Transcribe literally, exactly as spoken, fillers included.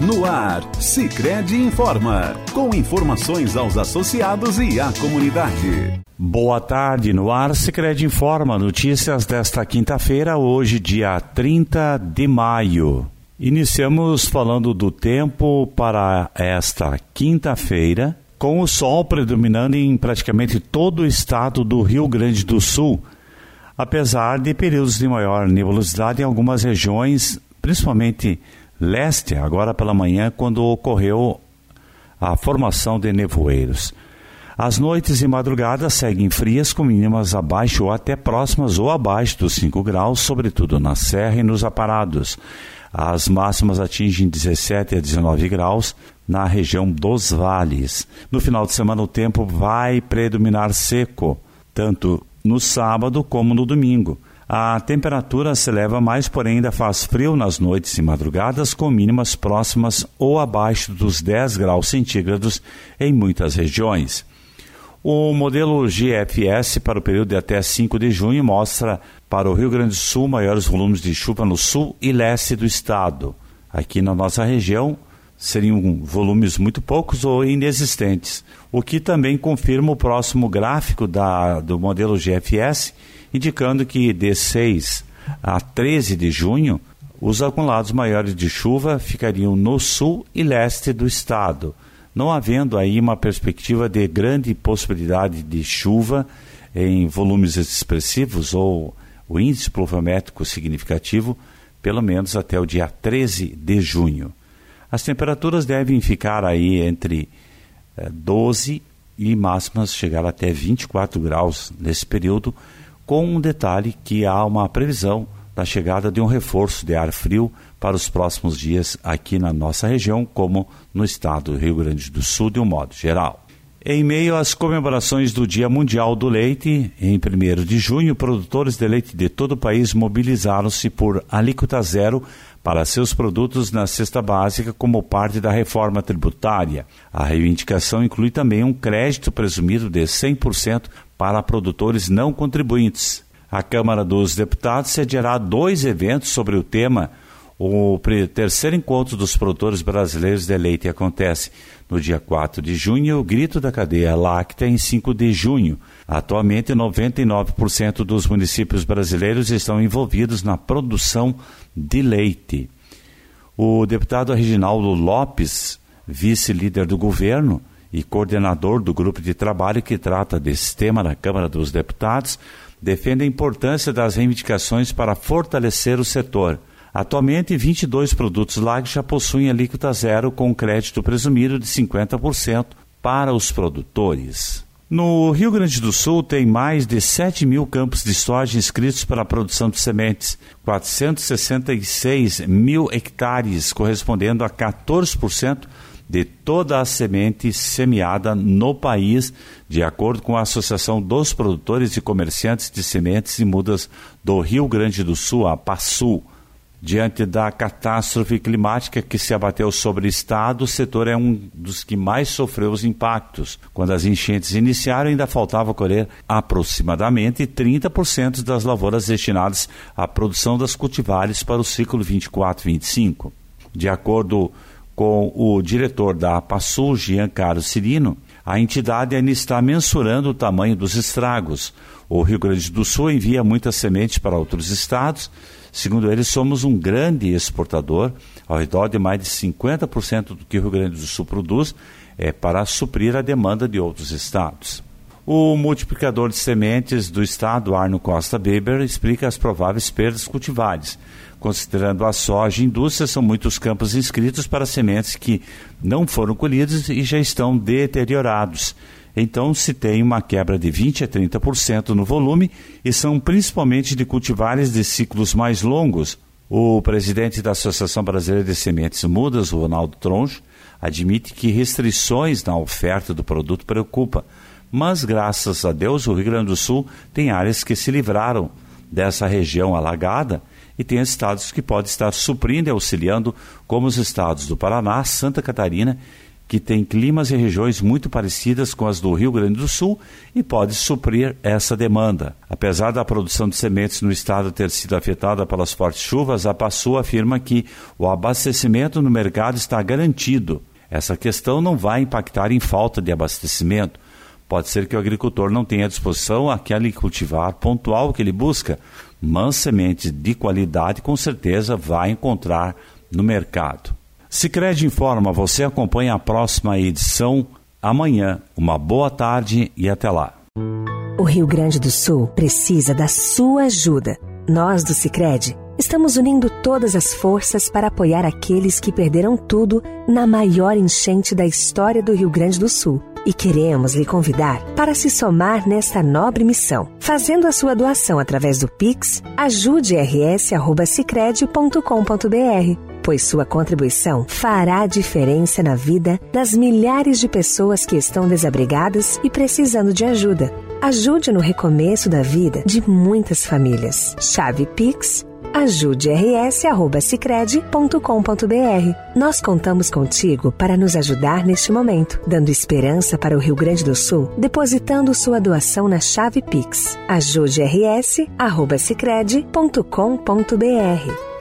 No ar, Sicredi informa, com informações aos associados e à comunidade. Boa tarde, no ar, Sicredi informa, notícias desta quinta-feira, hoje dia trinta de maio. Iniciamos falando do tempo para esta quinta-feira, com o sol predominando em praticamente todo o estado do Rio Grande do Sul, apesar de períodos de maior nebulosidade em algumas regiões, principalmente leste, agora pela manhã, quando ocorreu a formação de nevoeiros. As noites e madrugadas seguem frias, com mínimas abaixo ou até próximas ou abaixo dos cinco graus, sobretudo na Serra e nos Aparados. As máximas atingem dezessete a dezenove graus na região dos vales. No final de semana o tempo vai predominar seco, tanto no sábado como no domingo. A temperatura se eleva mais, porém ainda faz frio nas noites e madrugadas, com mínimas próximas ou abaixo dos dez graus centígrados em muitas regiões. O modelo G F S para o período de até cinco de junho mostra para o Rio Grande do Sul maiores volumes de chuva no sul e leste do estado. Aqui na nossa região seriam volumes muito poucos ou inexistentes, o que também confirma o próximo gráfico da, do modelo G F S, indicando que de seis a treze de junho, os acumulados maiores de chuva ficariam no sul e leste do estado, não havendo aí uma perspectiva de grande possibilidade de chuva em volumes expressivos ou o índice pluviométrico significativo, pelo menos até o dia treze de junho. As temperaturas devem ficar aí entre eh, doze e máximas chegar até vinte e quatro graus nesse período, com um detalhe que há uma previsão da chegada de um reforço de ar frio para os próximos dias aqui na nossa região, como no estado do Rio Grande do Sul, de um modo geral. Em meio às comemorações do Dia Mundial do Leite, em primeiro de junho, produtores de leite de todo o país mobilizaram-se por alíquota zero para seus produtos na cesta básica como parte da reforma tributária. A reivindicação inclui também um crédito presumido de cem por cento para produtores não contribuintes. A Câmara dos Deputados sediará dois eventos sobre o tema. O terceiro encontro dos produtores brasileiros de leite acontece no dia quatro de junho e o grito da cadeia láctea em cinco de junho. Atualmente, noventa e nove por cento dos municípios brasileiros estão envolvidos na produção de leite. O deputado Reginaldo Lopes, vice-líder do governo e coordenador do grupo de trabalho que trata desse tema na Câmara dos Deputados, defende a importância das reivindicações para fortalecer o setor. Atualmente, vinte e dois produtos L A G já possuem alíquota zero com crédito presumido de cinquenta por cento para os produtores. No Rio Grande do Sul, tem mais de sete mil campos de soja inscritos para a produção de sementes, quatrocentos e sessenta e seis mil hectares, correspondendo a quatorze por cento de toda a semente semeada no país, de acordo com a Associação dos Produtores e Comerciantes de Sementes e Mudas do Rio Grande do Sul, a PASSU. Diante da catástrofe climática que se abateu sobre o estado, o setor é um dos que mais sofreu os impactos. Quando as enchentes iniciaram, ainda faltava colher aproximadamente trinta por cento das lavouras destinadas à produção das cultivares para o ciclo vinte e quatro vinte e cinco. De acordo com o diretor da PASSU, Giancarlo Cirino, a entidade ainda está mensurando o tamanho dos estragos. O Rio Grande do Sul envia muitas sementes para outros estados. Segundo ele, somos um grande exportador, ao redor de mais de cinquenta por cento do que o Rio Grande do Sul produz é para suprir a demanda de outros estados. O multiplicador de sementes do estado, Arno Costa Weber, explica as prováveis perdas cultivares. Considerando a soja e indústria, são muitos campos inscritos para sementes que não foram colhidos e já estão deteriorados. Então, se tem uma quebra de vinte a trinta por cento no volume e são principalmente de cultivares de ciclos mais longos. O presidente da Associação Brasileira de Sementes Mudas, Ronaldo Troncho, admite que restrições na oferta do produto preocupa, mas graças a Deus o Rio Grande do Sul tem áreas que se livraram dessa região alagada e tem estados que podem estar suprindo e auxiliando, como os estados do Paraná, Santa Catarina, que tem climas e regiões muito parecidas com as do Rio Grande do Sul e pode suprir essa demanda. Apesar da produção de sementes no estado ter sido afetada pelas fortes chuvas, a Passu afirma que o abastecimento no mercado está garantido. Essa questão não vai impactar em falta de abastecimento. Pode ser que o agricultor não tenha à disposição aquele cultivar pontual que ele busca, mas sementes de qualidade com certeza vai encontrar no mercado. Sicredi informa, você acompanha a próxima edição amanhã. Uma boa tarde e até lá. O Rio Grande do Sul precisa da sua ajuda. Nós do Sicredi estamos unindo todas as forças para apoiar aqueles que perderam tudo na maior enchente da história do Rio Grande do Sul. E queremos lhe convidar para se somar nesta nobre missão. Fazendo a sua doação através do Pix, ajude r s arroba sicredi ponto com ponto b r, pois sua contribuição fará a diferença na vida das milhares de pessoas que estão desabrigadas e precisando de ajuda. Ajude no recomeço da vida de muitas famílias. Chave Pix, ajude r s arroba sicredi ponto com ponto b r. Nós contamos contigo para nos ajudar neste momento, dando esperança para o Rio Grande do Sul, depositando sua doação na chave Pix. ajude r s arroba sicredi ponto com ponto b r.